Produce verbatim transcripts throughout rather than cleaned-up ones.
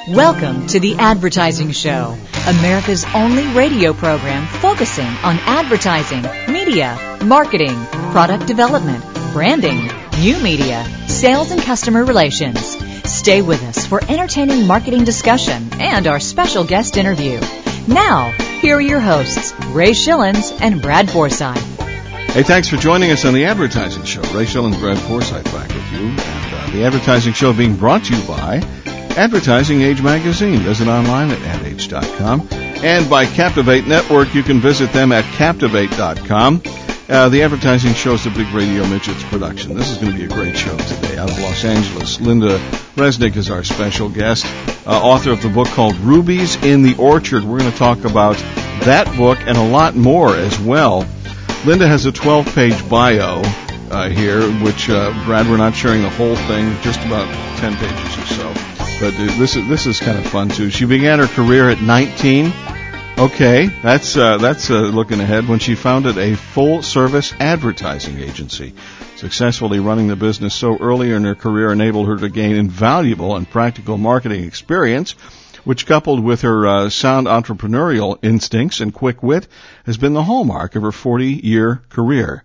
Welcome to The Advertising Show, America's only radio program focusing on advertising, media, marketing, product development, branding, new media, sales, and customer relations. Stay with us for entertaining marketing discussion and our special guest interview. Now, here are your hosts, Ray Schillens and Brad Forsythe. Hey, thanks for joining us on The Advertising Show. Ray Schillens, Brad Forsythe back with you. And uh, The Advertising Show being brought to you by Advertising Age Magazine. Visit online at ad age dot com. And by Captivate Network, you can visit them at captivate dot com. Uh, the Advertising Show is a Big Radio Midgets production. This is going to be a great show today out of Los Angeles. Linda Resnick is our special guest, uh, author of the book called Rubies in the Orchard. We're going to talk about that book and a lot more as well. Linda has a twelve-page bio uh, here, which, uh, Brad, we're not sharing the whole thing, just about ten pages or so. But uh, this is this is kind of fun, too. She began her career at nineteen. Okay, that's uh, that's uh, looking ahead, when she founded a full-service advertising agency. Successfully running the business so early in her career enabled her to gain invaluable and practical marketing experience, which, coupled with her uh, sound entrepreneurial instincts and quick wit, has been the hallmark of her forty-year career.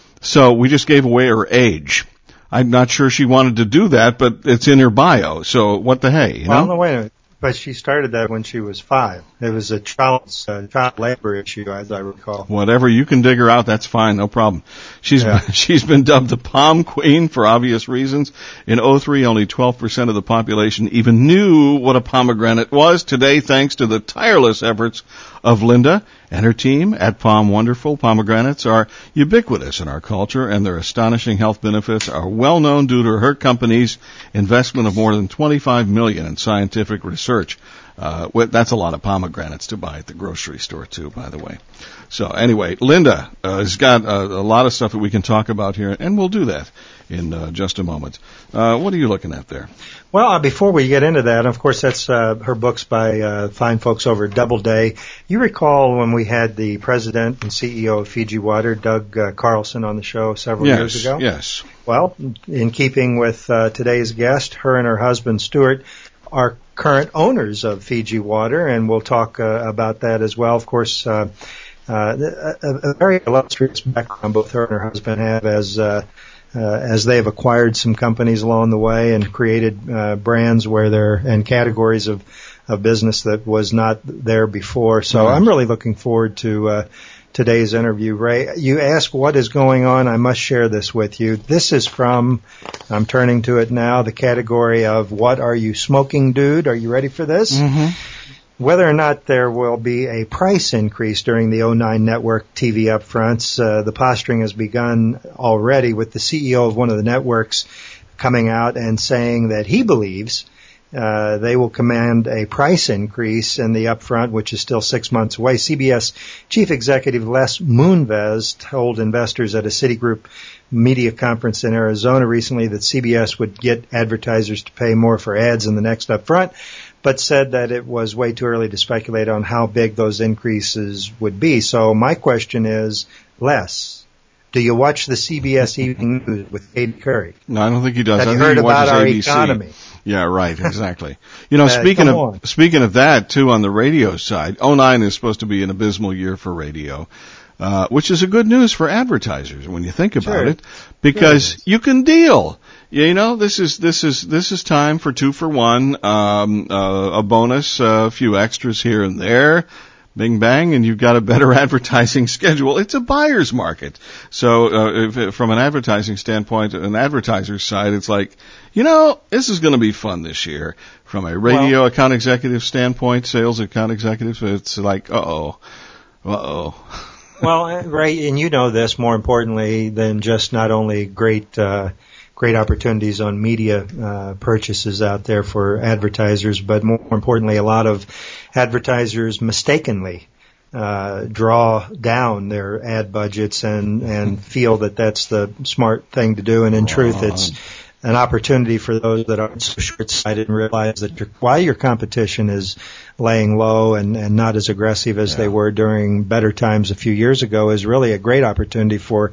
So we just gave away her age. I'm not sure she wanted to do that, but it's in her bio, so what the hey, you well, know? no, wait a minute. But she started that when she was five. It was a child, uh, child labor issue, as I recall. Whatever, you can dig her out, that's fine, no problem. She's yeah. she's been dubbed the Palm Queen for obvious reasons. In oh three, only twelve percent of the population even knew what a pomegranate was. Today, thanks to the tireless efforts of Linda and her team at Palm Wonderful, pomegranates are ubiquitous in our culture, and their astonishing health benefits are well known due to her company's investment of more than twenty-five million dollars in scientific research. Uh, that's a lot of pomegranates to buy at the grocery store, too, by the way. So anyway, Linda uh, has got uh, a lot of stuff that we can talk about here, and we'll do that in uh, just a moment. Uh, what are you looking at there? Well, uh, before we get into that, of course, that's uh, her books by uh, fine folks over at Doubleday. You recall when we had the president and C E O of Fiji Water, Doug uh, Carlson, on the show several yes, years ago? Yes, Well, in keeping with uh, today's guest, her and her husband, Stuart, are current owners of Fiji Water, and we'll talk uh, about that as well. Of course, uh, uh, a, a very illustrious background both her and her husband have as uh, uh, as they've acquired some companies along the way and created uh, brands where they're and categories of, of business that was not there before. So mm-hmm. I'm really looking forward to uh, today's interview. Ray, you ask what is going on. I must share this with you. This is from, I'm turning to it now, the category of What Are You Smoking, Dude? Are you ready for this? Mm-hmm. Whether or not there will be a price increase during the oh nine network T V upfronts, uh, the posturing has begun already, with the C E O of one of the networks coming out and saying that he believes Uh, they will command a price increase in the upfront, which is still six months away. C B S Chief Executive Les Moonves told investors at a Citigroup media conference in Arizona recently that C B S would get advertisers to pay more for ads in the next upfront, but said that it was way too early to speculate on how big those increases would be. So my question is, Les, do you watch the C B S Evening News with Katie Curry? No, I don't think he does. Have I you think heard he about our A B C. economy? Yeah, right, exactly. You know, Uh, speaking of on. speaking of that, too, on the radio side, oh nine is supposed to be an abysmal year for radio, uh, which is a good news for advertisers when you think about Sure. it, because Sure. you can deal. You know, this is this is this is time for two for one, um, uh, a bonus, uh, a few extras here and there. Bing bang, and you've got a better advertising schedule. It's a buyer's market. So, uh, if, from an advertising standpoint, an advertiser's side, it's like, you know, this is going to be fun this year. From a radio well, account executive standpoint, sales account executive, it's like, uh-oh, uh-oh. Well, Ray, and you know this more importantly than just not only great, uh, great opportunities on media uh, purchases out there for advertisers, but more importantly, a lot of advertisers mistakenly uh, draw down their ad budgets and, and feel that that's the smart thing to do. And in truth, it's an opportunity for those that aren't so short-sighted and realize that your, while your competition is laying low and, and not as aggressive as yeah. they were during better times a few years ago, is really a great opportunity for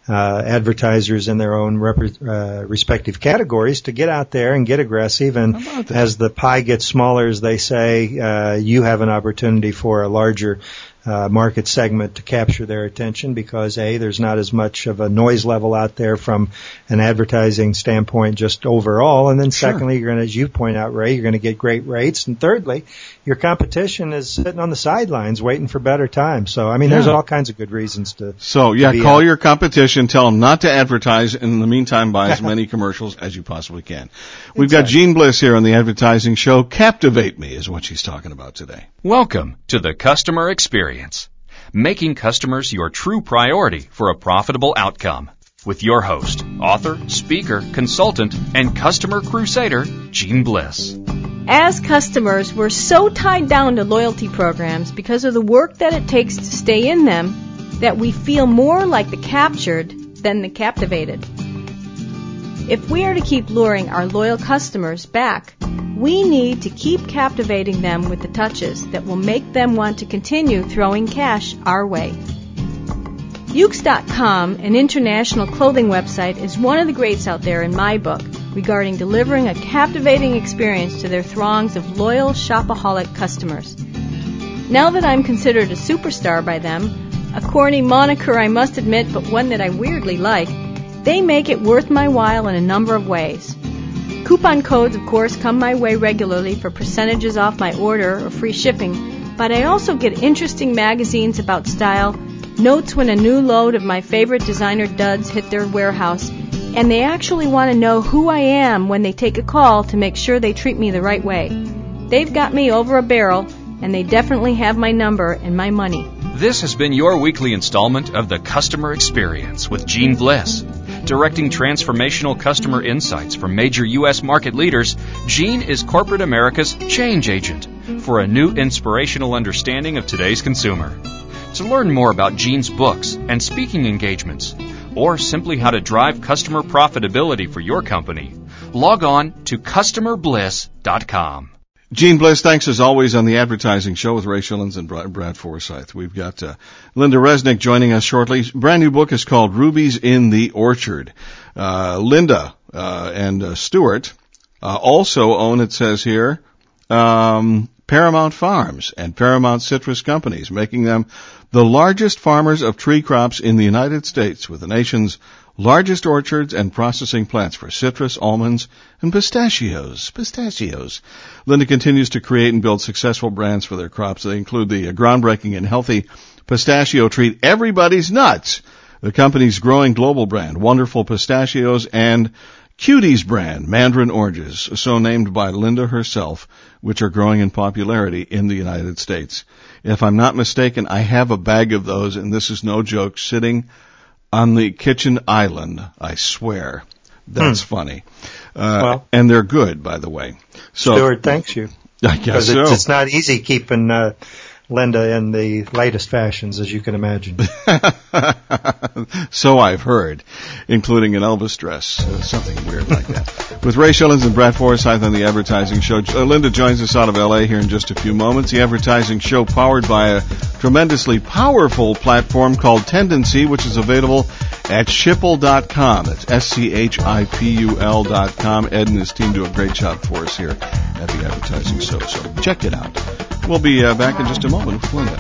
uh, advertisers in their own rep- uh, respective categories to get out there and get aggressive. And as the pie gets smaller, as they say, uh, you have an opportunity for a larger Uh, market segment to capture their attention because, A, there's not as much of a noise level out there from an advertising standpoint just overall, and then Sure. secondly, you're going to, as you point out, Ray, you're going to get great rates, and thirdly, your competition is sitting on the sidelines waiting for better times. So, I mean, Yeah. there's all kinds of good reasons to So, yeah, to be call out. your competition, tell them not to advertise, and in the meantime, buy as many commercials as you possibly can. We've got Exactly. Jean Bliss here on the Advertising Show. Captivate Me is what she's talking about today. Welcome to the customer experience, making customers your true priority for a profitable outcome. With your host, author, speaker, consultant, and customer crusader, Jean Bliss. As customers, we're so tied down to loyalty programs because of the work that it takes to stay in them that we feel more like the captured than the captivated. If we are to keep luring our loyal customers back, we need to keep captivating them with the touches that will make them want to continue throwing cash our way. Ukes dot com, an international clothing website, is one of the greats out there in my book regarding delivering a captivating experience to their throngs of loyal shopaholic customers. Now that I'm considered a superstar by them, a corny moniker I must admit, but one that I weirdly like, they make it worth my while in a number of ways. Coupon codes, of course, come my way regularly for percentages off my order or free shipping, but I also get interesting magazines about style, notes when a new load of my favorite designer duds hit their warehouse, and they actually want to know who I am when they take a call to make sure they treat me the right way. They've got me over a barrel, and they definitely have my number and my money. This has been your weekly installment of the Customer Experience with Jean Bliss. Directing transformational customer insights from major U S market leaders, Jean is corporate America's change agent for a new inspirational understanding of today's consumer. To learn more about Jean's books and speaking engagements, or simply how to drive customer profitability for your company, log on to customer bliss dot com. Jean Bliss, thanks as always on the Advertising Show with Ray Schillens and Brad Forsythe. We've got uh, Linda Resnick joining us shortly. Brand new book is called Rubies in the Orchard. Uh, Linda uh, and uh, Stuart uh, also own, it says here, um, Paramount Farms and Paramount Citrus Companies, making them the largest farmers of tree crops in the United States, with the nation's largest orchards and processing plants for citrus, almonds, and pistachios. Pistachios. Linda continues to create and build successful brands for their crops. They include the groundbreaking and healthy pistachio treat Everybody's Nuts, the company's growing global brand, Wonderful Pistachios, and Cuties brand, Mandarin Oranges, so named by Linda herself, which are growing in popularity in the United States. If I'm not mistaken, I have a bag of those, and this is no joke, sitting on the kitchen island, I swear. That's hmm. funny. Uh, well, and they're good, by the way. So, Stuart thanks you. I guess so. It's, it's not easy keeping uh, Linda in the latest fashions, as you can imagine. So I've heard, including an Elvis dress, uh, something weird like that. With Ray Schillens and Brad Forsythe on the Advertising Show. Uh, Linda joins us out of L A here in just a few moments. The Advertising Show powered by a tremendously powerful platform called Tendency, which is available at schipul dot com. That's S C H I P U L dot com. Ed and his team do a great job for us here at the Advertising Show, so check it out. We'll be uh, back in just a moment with Linda.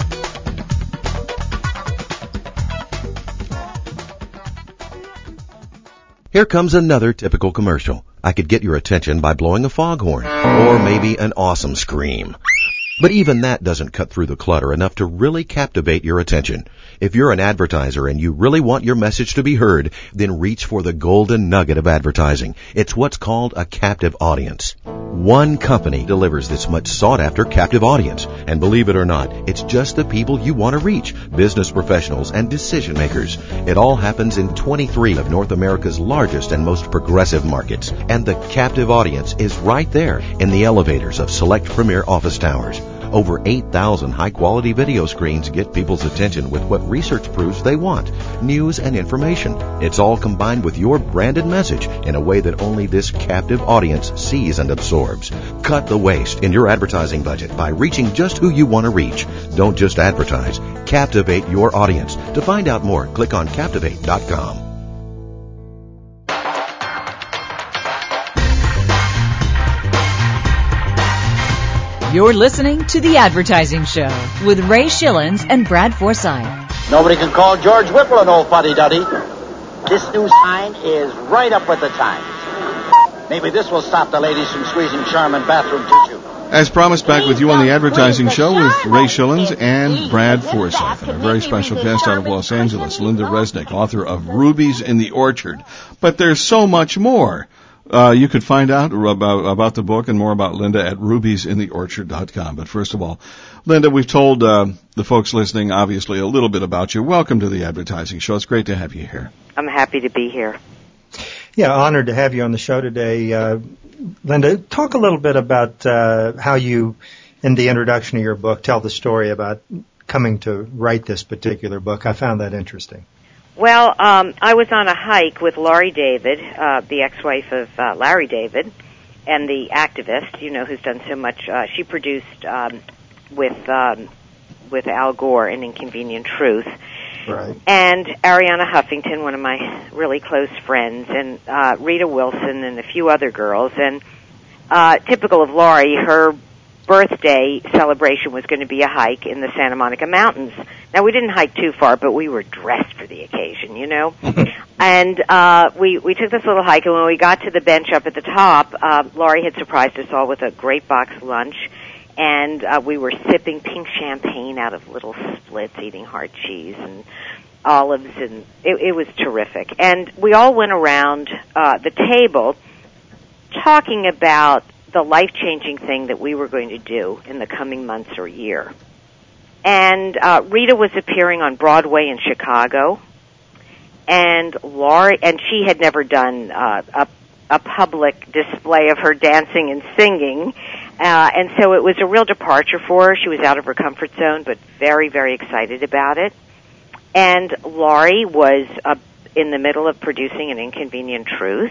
Here comes another typical commercial. I could get your attention by blowing a foghorn, or maybe an awesome scream. But even that doesn't cut through the clutter enough to really captivate your attention. If you're an advertiser and you really want your message to be heard, then reach for the golden nugget of advertising. It's what's called a captive audience. One company delivers this much sought-after captive audience. And believe it or not, it's just the people you want to reach, business professionals and decision makers. It all happens in twenty-three of North America's largest and most progressive markets. And the captive audience is right there in the elevators of select premier office towers. Over eight thousand high-quality video screens get people's attention with what research proves they want, news and information. It's all combined with your branded message in a way that only this captive audience sees and absorbs. Cut the waste in your advertising budget by reaching just who you want to reach. Don't just advertise. Captivate your audience. To find out more, click on captivate dot com. You're listening to The Advertising Show with Ray Schillens and Brad Forsythe. Nobody can call George Whipple an old fuddy-duddy. This new sign is right up with the times. Maybe this will stop the ladies from squeezing Charmin bathroom tissue. As promised, back with you on The Advertising Show with Ray Shillens and Brad Forsythe. And a very special guest out of Los Angeles, Linda Resnick, author of Rubies in the Orchard. But there's so much more. Uh, you could find out about, about the book and more about Linda at rubies in the orchard dot com. But first of all, Linda, we've told uh, the folks listening, obviously, a little bit about you. Welcome to The Advertising Show. It's great to have you here. I'm happy to be here. Yeah, honored to have you on the show today. Uh, Linda, talk a little bit about uh, how you, in the introduction of your book, tell the story about coming to write this particular book. I found that interesting. Well, um, I was on a hike with Laurie David, uh, the ex-wife of uh, Larry David, and the activist, you know, who's done so much. Uh, she produced um, with um, with Al Gore an Inconvenient Truth. Right. And Arianna Huffington, one of my really close friends, and uh, Rita Wilson and a few other girls. And uh, typical of Laurie, her birthday celebration was going to be a hike in the Santa Monica Mountains. Now, we didn't hike too far, but we were dressed for the occasion, you know. and uh, we, we took this little hike, and when we got to the bench up at the top, uh, Laurie had surprised us all with a great box lunch. And uh, we were sipping pink champagne out of little splits, eating hard cheese and olives, and it, it was terrific. And we all went around uh, the table talking about the life-changing thing that we were going to do in the coming months or year. And uh, Rita was appearing on Broadway in Chicago, and Laurie, and she had never done uh, a, a public display of her dancing and singing. Uh, and so it was a real departure for her. She was out of her comfort zone, but very, very excited about it. And Laurie was uh, in the middle of producing An Inconvenient Truth.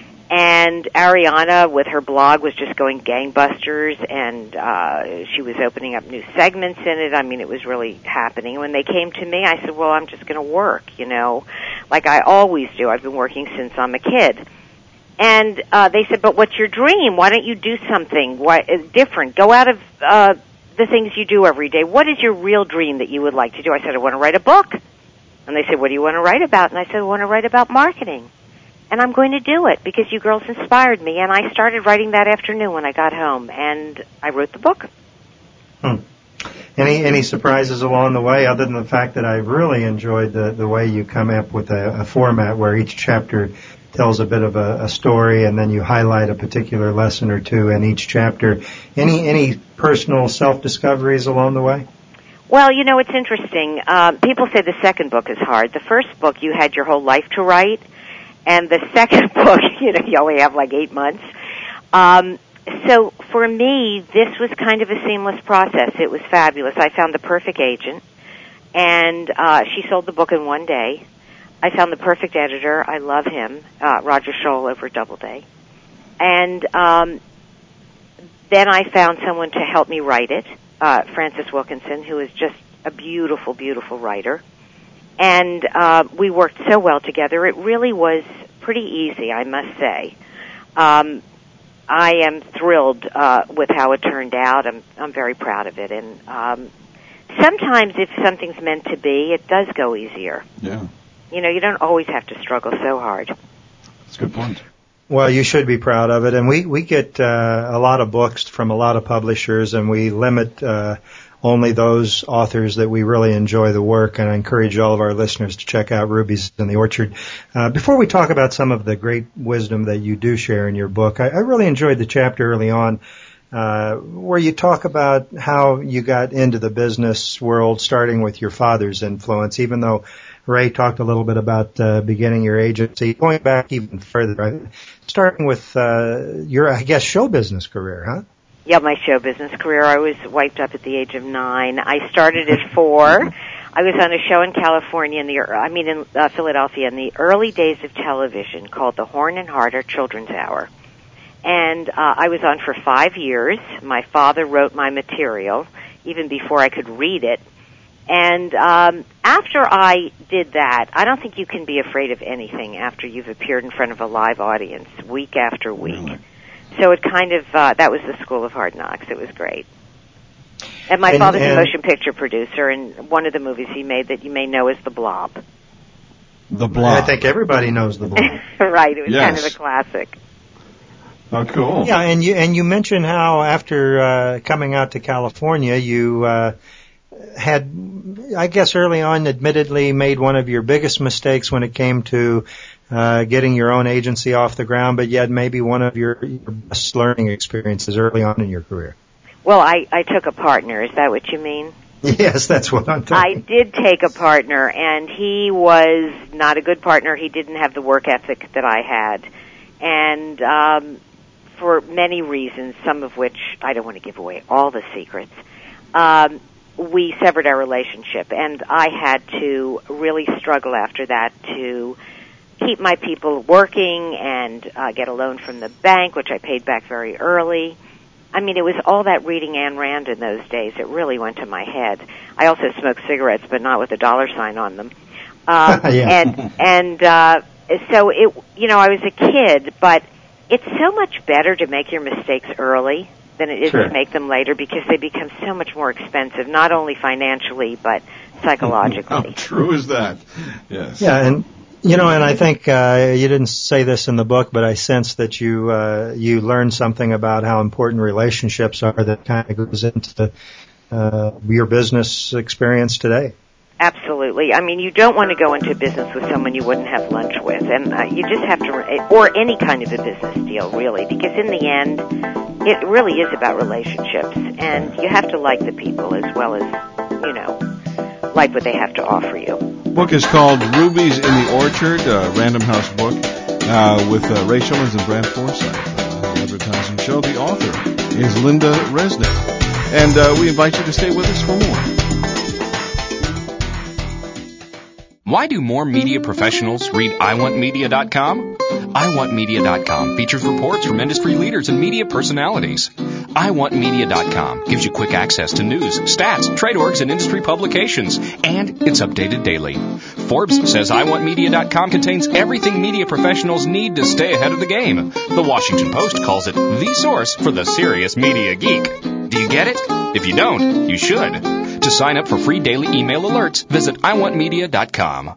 And Arianna, with her blog, was just going gangbusters, and uh, she was opening up new segments in it. I mean, it was really happening. When they came to me, I said, well, I'm just going to work, you know, like I always do. I've been working since I'm a kid. And uh, they said, but what's your dream? Why don't you do something why, different? Go out of uh, the things you do every day. What is your real dream that you would like to do? I said, I want to write a book. And they said, what do you want to write about? And I said, I want to write about marketing. And I'm going to do it because you girls inspired me. And I started writing that afternoon when I got home. And I wrote the book. Hmm. Any any surprises along the way, other than the fact that I really enjoyed the, the way you come up with a, a format where each chapter tells a bit of a, a story, and then you highlight a particular lesson or two in each chapter. Any any personal self-discoveries along the way? Well, you know, it's interesting. Uh, people say the second book is hard. The first book, you had your whole life to write, and the second book, you know, you only have like eight months. Um, so for me, this was kind of a seamless process. It was fabulous. I found the perfect agent, and uh, she sold the book in one day. I found the perfect editor. I love him, uh, Roger Scholl over at Doubleday. And um, then I found someone to help me write it, uh, Frances Wilkinson, who is just a beautiful, beautiful writer. And uh, we worked so well together. It really was pretty easy, I must say. Um, I am thrilled uh, with how it turned out. I'm, I'm very proud of it. And um, sometimes if something's meant to be, it does go easier. Yeah. You know, you don't always have to struggle so hard. That's a good point. Well, you should be proud of it. And we, we get uh, a lot of books from a lot of publishers, and we limit uh, only those authors that we really enjoy the work. And I encourage all of our listeners to check out Rubies in the Orchard. Uh, before we talk about some of the great wisdom that you do share in your book, I, I really enjoyed the chapter early on uh, where you talk about how you got into the business world, starting with your father's influence, even though Ray talked a little bit about uh, beginning your agency, going back even further, right? Starting with uh, your, I guess, show business career, huh? Yeah, my show business career, I was wiped up at the age of nine. I started at four. I was on a show in California, in the, I mean in uh, Philadelphia, in the early days of television called the Horn and Harder Children's Hour. And uh, I was on for five years. My father wrote my material, even before I could read it. And um, after I did that, I don't think you can be afraid of anything after you've appeared in front of a live audience week after week. Really? So it kind of, uh, that was the school of hard knocks. It was great. And my and, father's and a motion picture producer, and one of the movies he made that you may know is The Blob. The Blob. I think everybody knows The Blob. Right, it was yes. kind of a classic. Oh, cool. Yeah, and you and you mentioned how after uh, coming out to California, you uh, had, I guess early on, admittedly made one of your biggest mistakes when it came to Uh, getting your own agency off the ground, but yet maybe one of your, your best learning experiences early on in your career. Well, I, I took a partner. Is that what you mean? Yes, that's what I'm talking. I did take a partner, and he was not a good partner. He didn't have the work ethic that I had. And um, for many reasons, some of which I don't want to give away all the secrets, um, we severed our relationship. And I had to really struggle after that to keep my people working and uh, get a loan from the bank, which I paid back very early. I mean, it was all that reading Ayn Rand in those days. It really went to my head. I also smoked cigarettes, but not with a dollar sign on them. Um, yeah. And and uh, so it, you know, I was a kid, but it's so much better to make your mistakes early than it is Sure. to make them later, because they become so much more expensive, not only financially but psychologically. How true is that? Yes. Yeah, and you know, and I think uh, you didn't say this in the book, but I sense that you uh, you learned something about how important relationships are that kind of goes into uh, your business experience today. Absolutely. I mean, you don't want to go into business with someone you wouldn't have lunch with, and uh, you just have to, or any kind of a business deal, really, because in the end, it really is about relationships, and you have to like the people as well as, you know, like what they have to offer you. The book is called Rubies in the Orchard, a Random House book, uh, with uh, Ray Shillings and Brad Forsythe, uh, the advertising show. The author is Linda Resnick, and uh, we invite you to stay with us for more. Why do more media professionals read I want media dot com? I want media dot com features reports from industry leaders and media personalities. I want media dot com gives you quick access to news, stats, trade orgs, and industry publications, and it's updated daily. Forbes says I want media dot com contains everything media professionals need to stay ahead of the game. The Washington Post calls it the source for the serious media geek. Do you get it? If you don't, you should. To sign up for free daily email alerts, visit I want media dot com.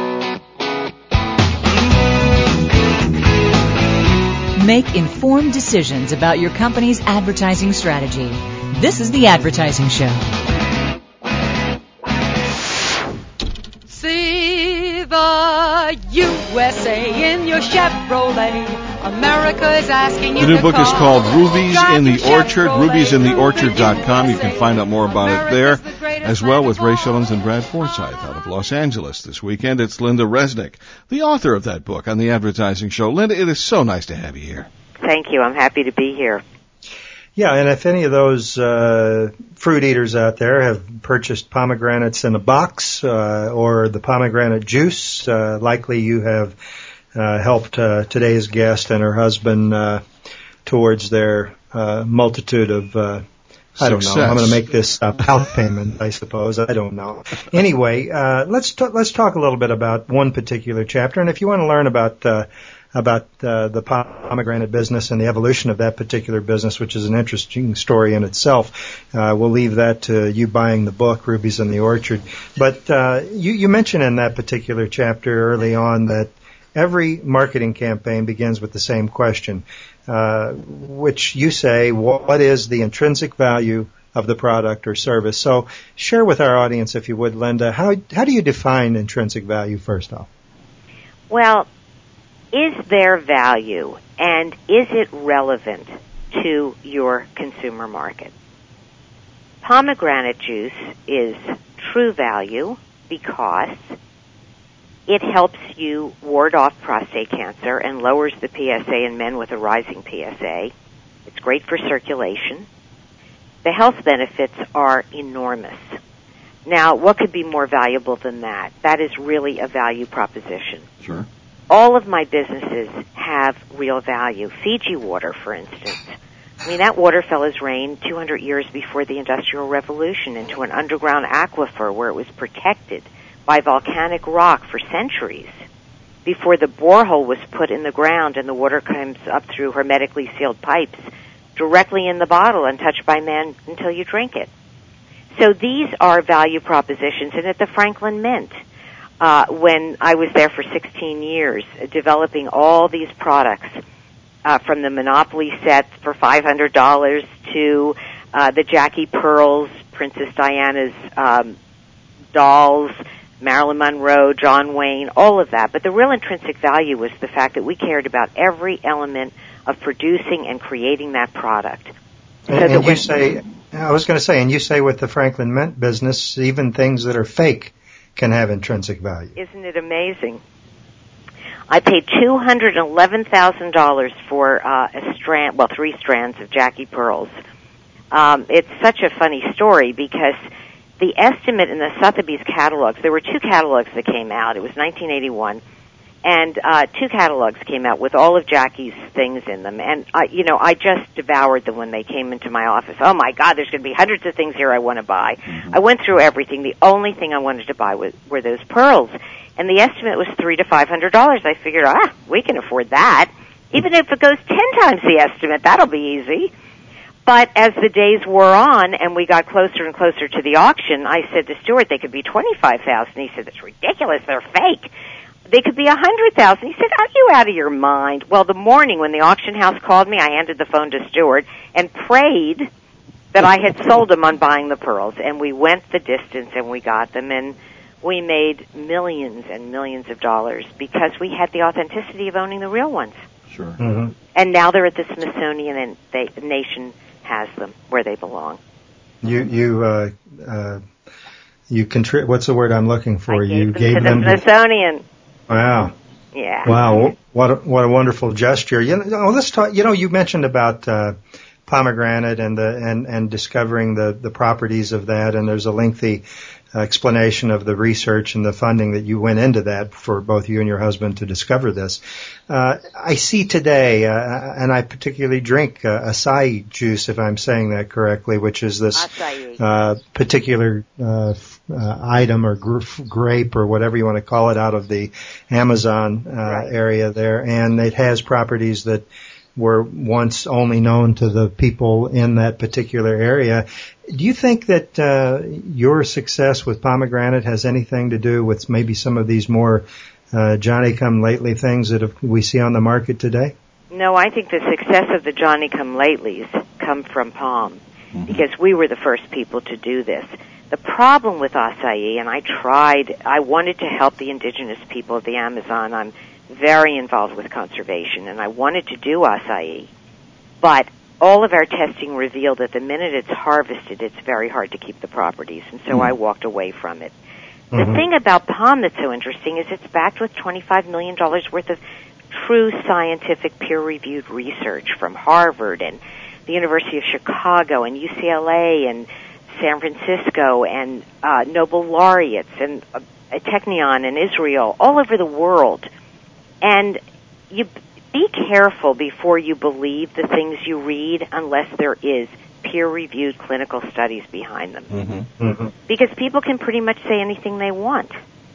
Make informed decisions about your company's advertising strategy. This is The Advertising Show. See the U S A in your Chevrolet. America is asking you The new to book is call. called Rubies Drive in the your Orchard, Chevrolet. rubies in the orchard dot com. You can find out more about it there, America's the greatest as well land with of Ray all. Shillings and Brad Forsythe out of Los Angeles this weekend. It's Linda Resnick, the author of that book on The Advertising Show. Linda, it is so nice to have you here. Thank you. I'm happy to be here. Yeah, and if any of those uh, fruit eaters out there have purchased pomegranates in a box uh, or the pomegranate juice, uh, likely you have uh, helped uh, today's guest and her husband uh, towards their uh, multitude of, uh, I don't know, Success. I'm going to make this a health payment, I suppose. I don't know. Anyway, uh, let's t- let's talk a little bit about one particular chapter, and if you want to learn about uh, about uh, the pomegranate business and the evolution of that particular business, which is an interesting story in itself. Uh, we'll leave that to you buying the book, Rubies in the Orchard. But uh, you, you mentioned in that particular chapter early on that every marketing campaign begins with the same question, uh, which you say, what is the intrinsic value of the product or service? So share with our audience, if you would, Linda, how, how do you define intrinsic value first off? Well, is there value, and is it relevant to your consumer market? Pomegranate juice is true value because it helps you ward off prostate cancer and lowers the P S A in men with a rising P S A. It's great for circulation. the health benefits are enormous. Now, what could be more valuable than that? That is really a value proposition. Sure. All of my businesses have real value. Fiji water, for instance. I mean, that water fell as rain two hundred years before the Industrial Revolution into an underground aquifer where it was protected by volcanic rock for centuries before the borehole was put in the ground and the water comes up through hermetically sealed pipes directly in the bottle untouched by man until you drink it. So these are value propositions. And at the Franklin Mint, uh, when I was there for sixteen years, uh, developing all these products, uh, from the Monopoly sets for five hundred dollars to uh, the Jackie Pearls, Princess Diana's um, dolls, Marilyn Monroe, John Wayne, all of that. But the real intrinsic value was the fact that we cared about every element of producing and creating that product. So and, that and you say, I was going to say, and you say with the Franklin Mint business, even things that are fake can have intrinsic value. Isn't it amazing? I paid two hundred eleven thousand dollars for uh, a strand, well, three strands of Jackie Pearls. Um, it's such a funny story because the estimate in the Sotheby's catalogs, there were two catalogs that came out. It was nineteen eighty-one. And uh, two catalogs came out with all of Jackie's things in them. And, uh, you know, I just devoured them when they came into my office. Oh, my God, there's going to be hundreds of things here I want to buy. Mm-hmm. I went through everything. The only thing I wanted to buy was, were those pearls. And the estimate was three to five hundred dollars. I figured, ah, we can afford that. Even if it goes ten times the estimate, that'll be easy. But as the days wore on and we got closer and closer to the auction, I said to Stuart, they could be twenty-five thousand dollars. He said, that's ridiculous. They're fake. They could be a hundred thousand. He said, are you out of your mind? Well, the morning when the auction house called me, I handed the phone to Stuart and prayed that I had sold them on buying the pearls. And we went the distance and we got them, and we made millions and millions of dollars because we had the authenticity of owning the real ones. Sure. Mm-hmm. And now they're at the Smithsonian, and they, the nation has them where they belong. You, you, uh, uh, you contri- what's the word I'm looking for? I gave you them gave to them the Smithsonian. Wow. Yeah. Wow. What a, what a wonderful gesture. You know, let's talk, you know, you mentioned about, uh, pomegranate and the, and, and discovering the, the properties of that. And there's a lengthy uh, explanation of the research and the funding that you went into that for both you and your husband to discover this. Uh, I see today, uh, and I particularly drink uh, acai juice, if I'm saying that correctly, which is this, uh, particular, uh, Uh, item or gr- grape or whatever you want to call it out of the Amazon uh, right. area there, and it has properties that were once only known to the people in that particular area. Do you think that uh, your success with pomegranate has anything to do with maybe some of these more uh, Johnny-come-lately things that have, we see on the market today? No, I think the success of the Johnny-come-latelys come from Palm, mm-hmm. because we were the first people to do this. The problem with acai, and I tried, I wanted to help the indigenous people of the Amazon. I'm very involved with conservation, and I wanted to do acai. But all of our testing revealed that the minute it's harvested, it's very hard to keep the properties, and so mm-hmm. I walked away from it. Mm-hmm. The thing about palm that's so interesting is it's backed with twenty-five million dollars worth of true scientific peer-reviewed research from Harvard and the University of Chicago and U C L A and San Francisco, and uh, Nobel laureates, and uh, Technion in Israel, all over the world. And you be careful before you believe the things you read unless there is peer-reviewed clinical studies behind them. Mm-hmm. Mm-hmm. Because people can pretty much say anything they want.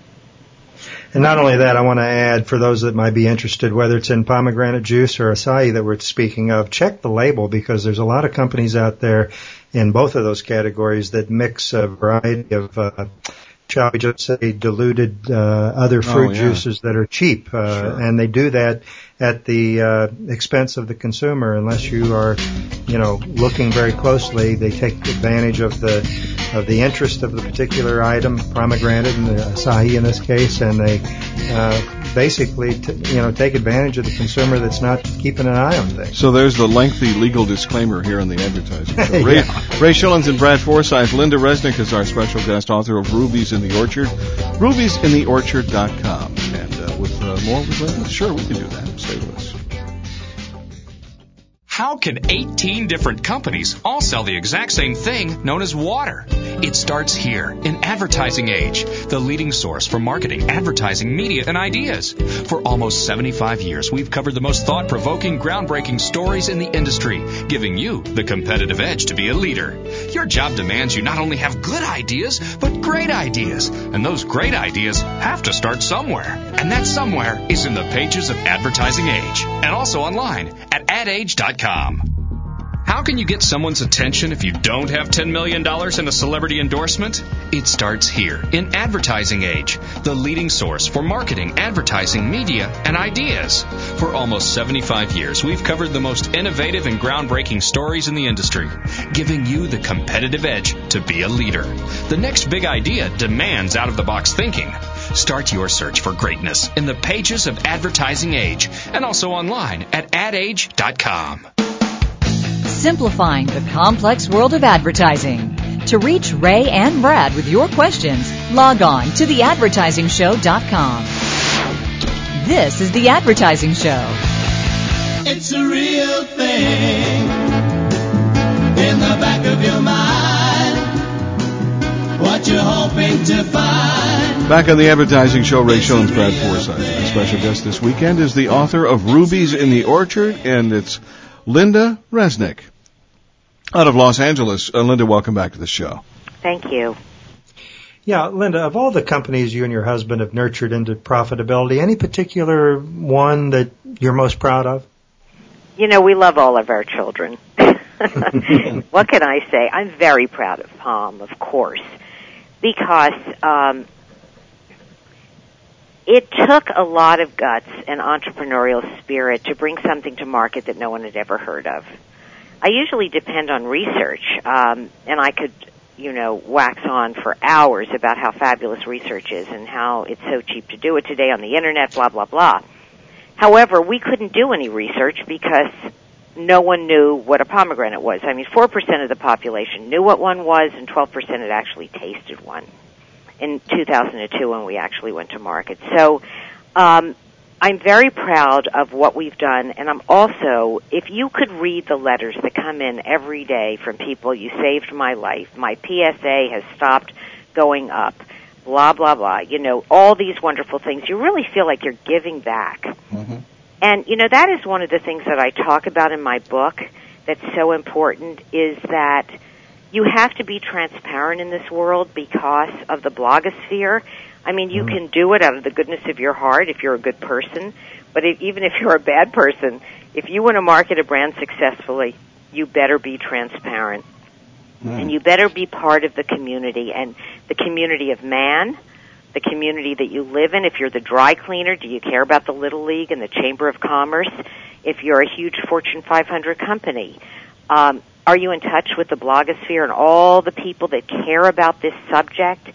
And not only that, I want to add, for those that might be interested, whether it's in pomegranate juice or acai that we're speaking of, check the label, because there's a lot of companies out there in both of those categories that mix a variety of, uh, shall we just say, diluted uh, other fruit oh, yeah. juices that are cheap. Uh, sure. And they do that at the uh, expense of the consumer. Unless you are, you know, looking very closely, they take advantage of the of the interest of the particular item, pomegranate and the acai in this case, and they uh, basically, t- you know, take advantage of the consumer that's not keeping an eye on things. So there's the lengthy legal disclaimer here on the advertising show. Ray, yeah. Ray Shillings and Brad Forsythe. Linda Resnick is our special guest, author of Rubies in the Orchard, rubies in the orchard dot com. And uh, with uh, more with Linda, sure, we can do that. Stay with us. How can eighteen different companies all sell the exact same thing known as water? It starts here in Advertising Age, the leading source for marketing, advertising, media, and ideas. For almost seventy-five years, we've covered the most thought-provoking, groundbreaking stories in the industry, giving you the competitive edge to be a leader. Your job demands you not only have good ideas, but great ideas. And those great ideas have to start somewhere. And that somewhere is in the pages of Advertising Age, and also online at ad age dot com. How can you get someone's attention if you don't have ten million dollars in a celebrity endorsement? It starts here in Advertising Age, the leading source for marketing, advertising, media, and ideas. For almost seventy-five years, we've covered the most innovative and groundbreaking stories in the industry, giving you the competitive edge to be a leader. The next big idea demands out-of-the-box thinking. Start your search for greatness in the pages of Advertising Age and also online at ad age dot com. Simplifying the complex world of advertising. To reach Ray and Brad with your questions, log on to the advertising show dot com. This is The Advertising Show. It's a real thing in the back of your mind. What you're hoping to find. Back on The Advertising Show, Ray Schilens, Brad Forsythe. Our special guest this weekend is the author of Rubies in the Orchard, and it's Linda Resnick out of Los Angeles. Uh, Linda, welcome back to the show. Thank you. Yeah, Linda, of all the companies you and your husband have nurtured into profitability, any particular one that you're most proud of? You know, we love all of our children. What can I say? I'm very proud of Palm, of course, because um, it took a lot of guts and entrepreneurial spirit to bring something to market that no one had ever heard of. I usually depend on research, um, and I could, you know, wax on for hours about how fabulous research is and how it's so cheap to do it today on the Internet, blah, blah, blah. However, we couldn't do any research because no one knew what a pomegranate was. I mean, four percent of the population knew what one was, and twelve percent had actually tasted one in two thousand two when we actually went to market. So um, I'm very proud of what we've done, and I'm also, if you could read the letters that come in every day from people, you saved my life, my P S A has stopped going up, blah, blah, blah, you know, all these wonderful things, you really feel like you're giving back. Mm-hmm. And, you know, that is one of the things that I talk about in my book that's so important, is that you have to be transparent in this world because of the blogosphere. I mean, you mm-hmm. can do it out of the goodness of your heart if you're a good person, but if, even if you're a bad person, if you want to market a brand successfully, you better be transparent. Mm-hmm. And you better be part of the community, and the community of man, the community that you live in. If you're the dry cleaner, do you care about the Little League and the Chamber of Commerce? If you're a huge Fortune five hundred company, um, are you in touch with the blogosphere and all the people that care about this subject?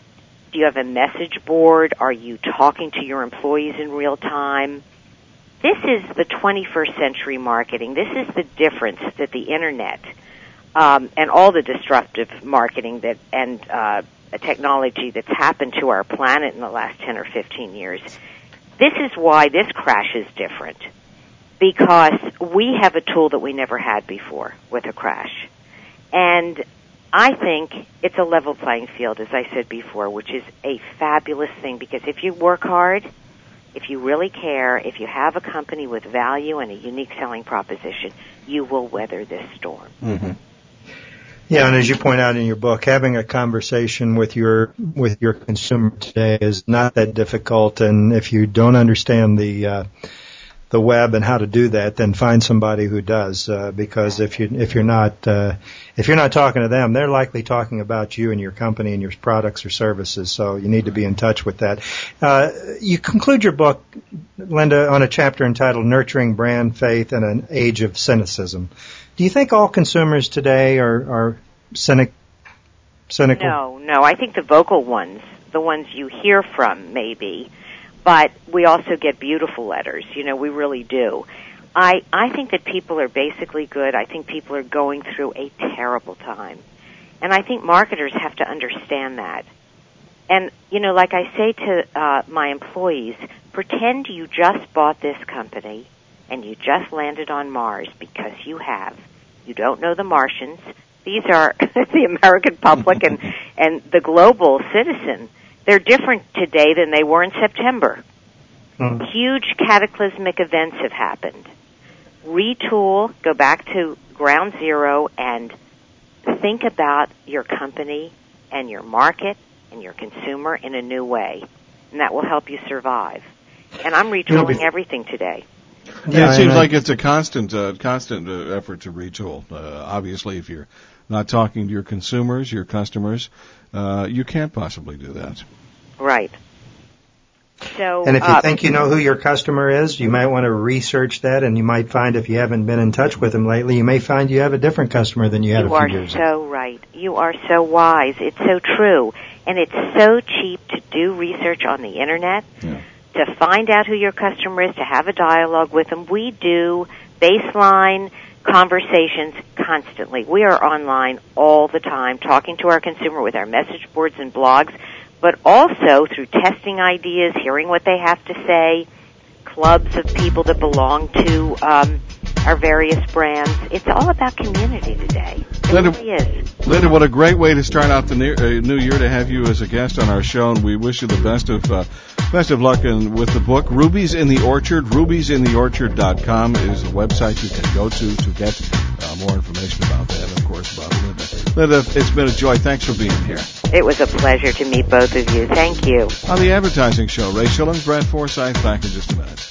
Do you have a message board? Are you talking to your employees in real time? This is the twenty-first century marketing. This is the difference that the Internet um, and all the disruptive marketing that and uh, technology that's happened to our planet in the last ten or fifteen years. This is why this crash is different, because we have a tool that we never had before with a crash. And I think it's a level playing field, as I said before, which is a fabulous thing, because if you work hard, if you really care, if you have a company with value and a unique selling proposition, you will weather this storm. Mm-hmm. Yeah, and as you point out in your book, having a conversation with your with your consumer today is not that difficult, and if you don't understand the uh, the web and how to do that, then find somebody who does. Uh, because if you if you're not uh, if you're not talking to them, they're likely talking about you and your company and your products or services. So you need to be in touch with that. Uh, you conclude your book, Linda, on a chapter entitled "Nurturing Brand Faith in an Age of Cynicism." Do you think all consumers today are, are cynic, cynical? No, no. I think the vocal ones, the ones you hear from, maybe. But we also get beautiful letters. You know, we really do. I, I think that people are basically good. I think people are going through a terrible time. And I think marketers have to understand that. And, you know, like I say to uh, my employees, pretend you just bought this company and you just landed on Mars, because you have. You don't know the Martians. These are the American public and, and the global citizen. They're different today than they were in September. Mm. Huge cataclysmic events have happened. Retool, go back to ground zero, and think about your company and your market and your consumer in a new way. And that will help you survive. And I'm retooling you know, everything today. Yeah, it seems like it's a constant, uh, constant uh, effort to retool. Uh, obviously, if you're not talking to your consumers, your customers, uh, you can't possibly do that. Right. So, and if you uh, think you know who your customer is, you might want to research that, and you might find, if you haven't been in touch with them lately, you may find you have a different customer than you had you a few years ago. You are so right. You are so wise. It's so true. And it's so cheap to do research on the Internet, yeah. to find out who your customer is, to have a dialogue with them. We do baseline conversations constantly. We are online all the time, talking to our consumer with our message boards and blogs, but also through testing ideas, hearing what they have to say, clubs of people that belong to um, our various brands. It's all about community today. It Linda, really is. Linda, what a great way to start out the new, uh, new year to have you as a guest on our show, and we wish you the best of uh, best of luck in, with the book, Rubies in the Orchard. rubies in the orchard dot com is the website you can go to to get uh, more information about that, and of course about Linda. Linda, it's been a joy. Thanks for being here. It was a pleasure to meet both of you. Thank you. On the Advertising Show, Ray Schilling, Brad Forsythe, back in just a minute.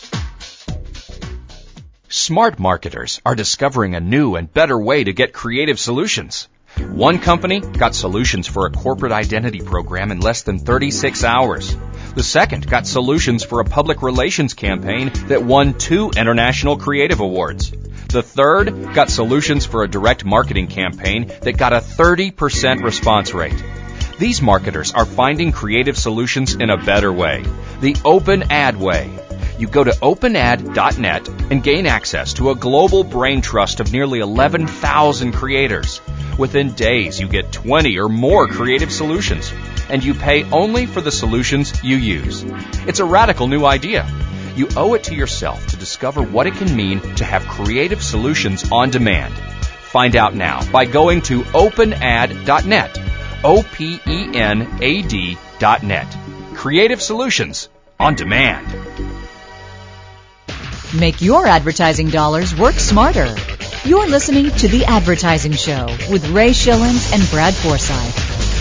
Smart marketers are discovering a new and better way to get creative solutions. One company got solutions for a corporate identity program in less than thirty-six hours. The second got solutions for a public relations campaign that won two international creative awards. The third got solutions for a direct marketing campaign that got a thirty percent response rate. These marketers are finding creative solutions in a better way, the Open Ad way. You go to open ad dot net and gain access to a global brain trust of nearly eleven thousand creators. Within days, you get twenty or more creative solutions, and you pay only for the solutions you use. It's a radical new idea. You owe it to yourself to discover what it can mean to have creative solutions on demand. Find out now by going to open ad dot net. O P E N A D dot net. Creative solutions on demand. Make your advertising dollars work smarter. You're listening to The Advertising Show with Ray Schillens and Brad Forsythe.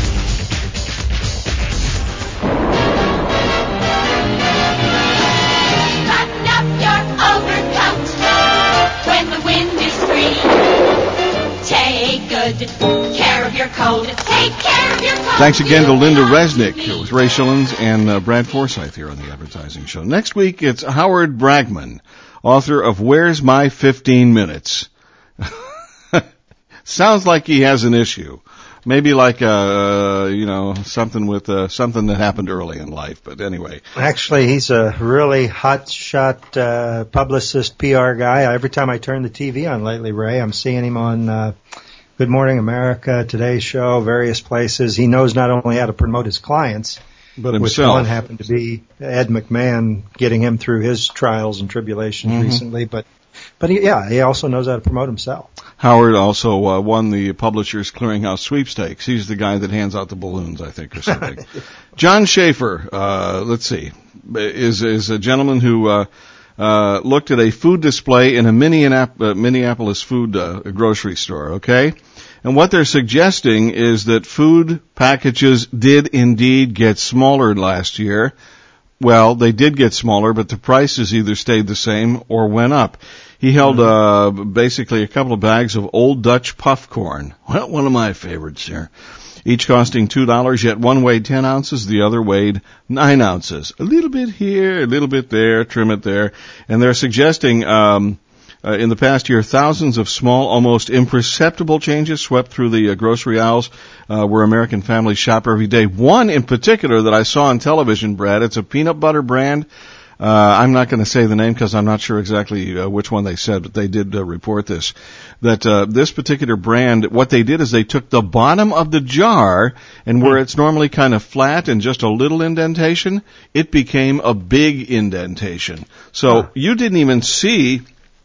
Button up your overcoat when the wind is free. Take good care of your coat. Take care of your coat. Thanks again to Linda Resnick with Ray Schillens and uh, Brad Forsythe here on The Advertising Show. Next week, it's Howard Bragman, author of Where's My fifteen minutes? Sounds like he has an issue. Maybe like, uh, you know, something with, uh, something that happened early in life. But anyway. Actually, he's a really hot shot, uh, publicist, P R guy. Every time I turn the T V on lately, Ray, I'm seeing him on, uh, Good Morning America, Today's Show, various places. He knows not only how to promote his clients, but which himself. one happened to be Ed McMahon, getting him through his trials and tribulations mm-hmm. recently. But, but he, yeah, he also knows how to promote himself. Howard also uh, won the Publishers Clearinghouse sweepstakes. He's the guy that hands out the balloons, I think, or something. John Schaefer, uh, let's see, is is a gentleman who uh, uh, looked at a food display in a Minneapolis, uh, Minneapolis food uh, grocery store. Okay. And what they're suggesting is that food packages did indeed get smaller last year. Well, they did get smaller, but the prices either stayed the same or went up. He held uh, basically a couple of bags of Old Dutch puff corn. Well, one of my favorites here. Each costing two dollars, yet one weighed ten ounces, the other weighed nine ounces. A little bit here, a little bit there, trim it there. And they're suggesting um Uh, in the past year, thousands of small, almost imperceptible changes swept through the uh, grocery aisles uh, where American families shop every day. One in particular that I saw on television, Brad, it's a peanut butter brand. Uh, I'm not going to say the name because I'm not sure exactly uh, which one they said, but they did uh, report this. That uh, this particular brand, what they did is they took the bottom of the jar, and where it's normally kind of flat and just a little indentation, it became a big indentation. So huh. you didn't even see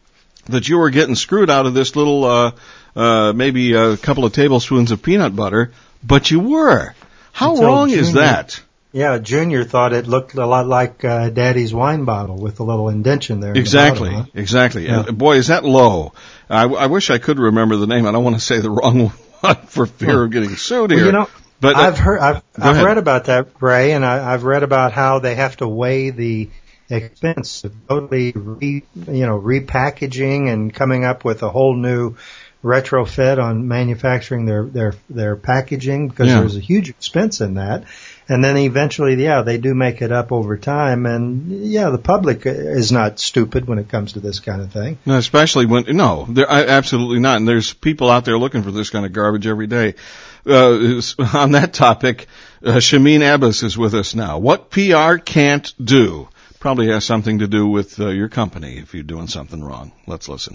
that you were getting screwed out of this little, uh, uh, maybe a couple of tablespoons of peanut butter, but you were. How Until wrong Junior, is that? Yeah, Junior thought it looked a lot like uh, Daddy's wine bottle with a little indention there. Exactly, in the bottom, huh? exactly. Yeah. And boy, is that low. I, I wish I could remember the name. I don't want to say the wrong one for fear Well, of getting sued well, here. you know, but uh, I've heard, I've, go I've ahead. read about that, Ray, and I, I've read about how they have to weigh the expense of totally re, you know, repackaging and coming up with a whole new retrofit on manufacturing their their their packaging, because Yeah. there's a huge expense in that. And then eventually, yeah, they do make it up over time. And yeah, the public is not stupid when it comes to this kind of thing. No, especially when, no, there, I, absolutely not. And there's people out there looking for this kind of garbage every day. Uh, on that topic, uh, Shameen Abbas is with us now. What P R can't do probably has something to do with uh, your company if you're doing something wrong. Let's listen.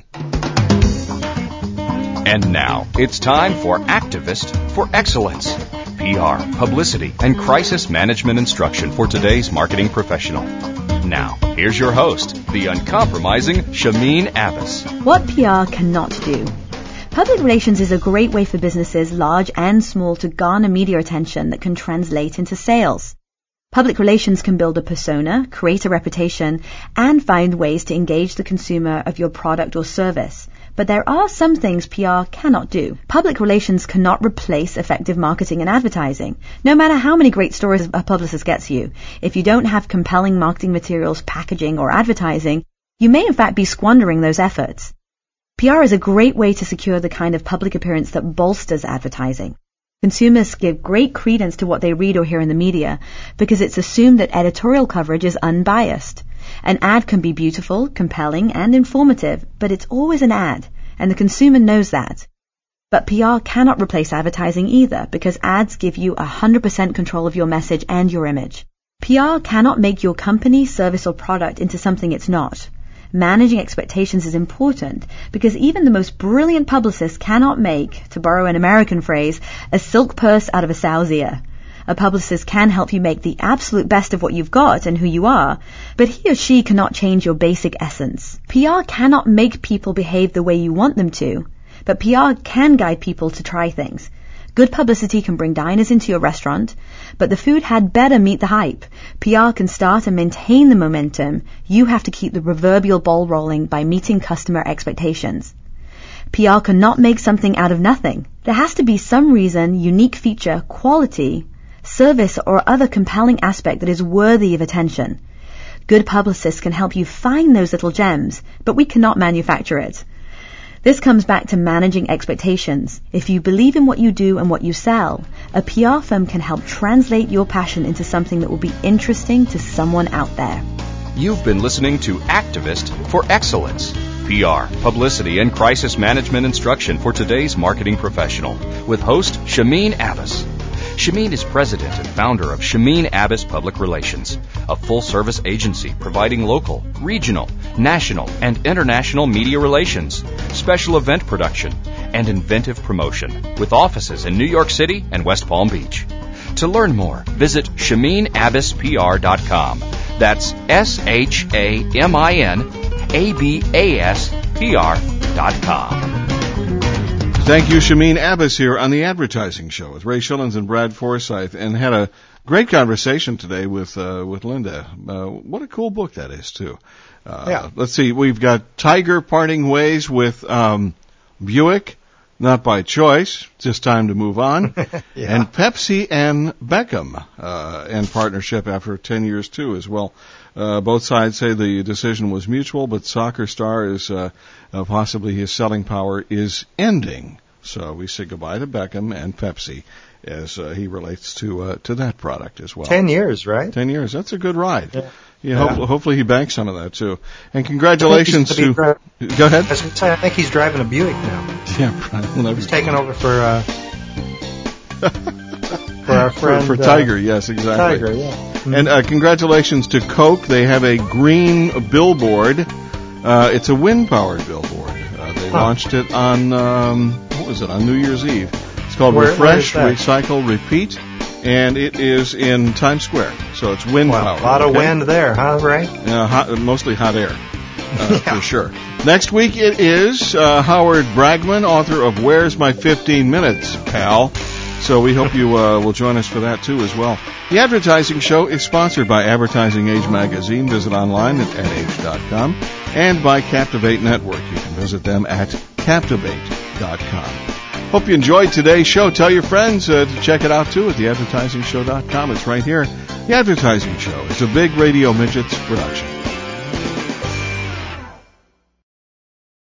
And now, it's time for Activist for Excellence. P R, publicity, and crisis management instruction for today's marketing professional. Now, here's your host, the uncompromising Shameen Abbas. What P R cannot do. Public relations is a great way for businesses, large and small, to garner media attention that can translate into sales. Public relations can build a persona, create a reputation, and find ways to engage the consumer of your product or service. But there are some things P R cannot do. Public relations cannot replace effective marketing and advertising. No matter how many great stories a publicist gets you, if you don't have compelling marketing materials, packaging, or advertising, you may in fact be squandering those efforts. P R is a great way to secure the kind of public appearance that bolsters advertising. Consumers give great credence to what they read or hear in the media because it's assumed that editorial coverage is unbiased. An ad can be beautiful, compelling, and informative, but it's always an ad, and the consumer knows that. But P R cannot replace advertising either, because ads give you one hundred percent control of your message and your image. P R cannot make your company, service, or product into something it's not. Managing expectations is important, because even the most brilliant publicist cannot make, to borrow an American phrase, a silk purse out of a sow's ear. A publicist can help you make the absolute best of what you've got and who you are, but he or she cannot change your basic essence. P R cannot make people behave the way you want them to, but P R can guide people to try things. Good publicity can bring diners into your restaurant, but the food had better meet the hype. P R can start and maintain the momentum. You have to keep the proverbial ball rolling by meeting customer expectations. P R cannot make something out of nothing. There has to be some reason, unique feature, quality, service, or other compelling aspect that is worthy of attention. Good publicists can help you find those little gems, but we cannot manufacture it. This comes back to managing expectations. If you believe in what you do and what you sell, a P R firm can help translate your passion into something that will be interesting to someone out there. You've been listening to Activist for Excellence. P R, publicity, and crisis management instruction for today's marketing professional with host Shameen Abbas. Shameen is president and founder of Shameen Abbas Public Relations, a full-service agency providing local, regional, national, and international media relations, special event production, and inventive promotion, with offices in New York City and West Palm Beach. To learn more, visit shameen abbas p r dot com. That's S H A M I N A B A S P R dot com. Thank you, Shameen Abbas, here on the Advertising Show with Ray Schillens and Brad Forsythe, and had a great conversation today with uh, with Linda. Uh, what a cool book that is, too. Uh, yeah. Let's see, we've got Tiger parting ways with um, Buick, not by choice, just time to move on, yeah. and Pepsi and Beckham uh, in partnership after ten years, too, as well. Uh, both sides say the decision was mutual, but soccer star is uh, uh, possibly his selling power is ending. So we say goodbye to Beckham and Pepsi as uh, he relates to uh, to that product as well. Ten years, right? Ten years. That's a good ride. Yeah. Yeah, yeah. Hopefully, hopefully he banks some of that too. And congratulations to. Dri- Go ahead. I was gonna say, I think he's driving a Buick now. Yeah, Brian. He's taking over for uh, for our friend for, for uh, Tiger. Yes, exactly. Tiger, yeah. Mm-hmm. And uh, congratulations to Coke. They have a green billboard. Uh, it's a wind-powered billboard. Uh, they huh. launched it on um, what was it? On New Year's Eve. It's called Where, Refresh, where Recycle, Repeat, and it is in Times Square. So it's wind wow, powered. A lot of okay? wind there, huh, Ray? Uh, hot, mostly hot air. uh, for sure. Next week it is uh, Howard Bragman, author of Where's My fifteen minutes, Pal? So we hope you uh, will join us for that, too, as well. The Advertising Show is sponsored by Advertising Age Magazine. Visit online at ad age dot com. And by Captivate Network. You can visit them at captivate dot com. Hope you enjoyed today's show. Tell your friends uh, to check it out, too, at the advertising show dot com. It's right here. The Advertising Show is a Big Radio Midgets production.